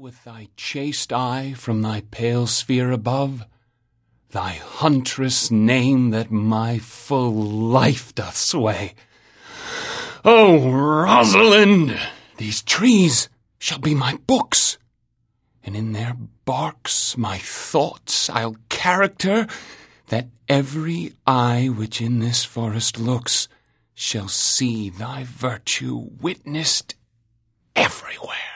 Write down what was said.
with thy chaste eye from thy pale sphere above, thy huntress name that my full life doth sway. O Rosalind, these trees shall be my books, and in their barks my thoughts I'll character, that every eye which in this forest looks shall see thy virtue witnessed everywhere.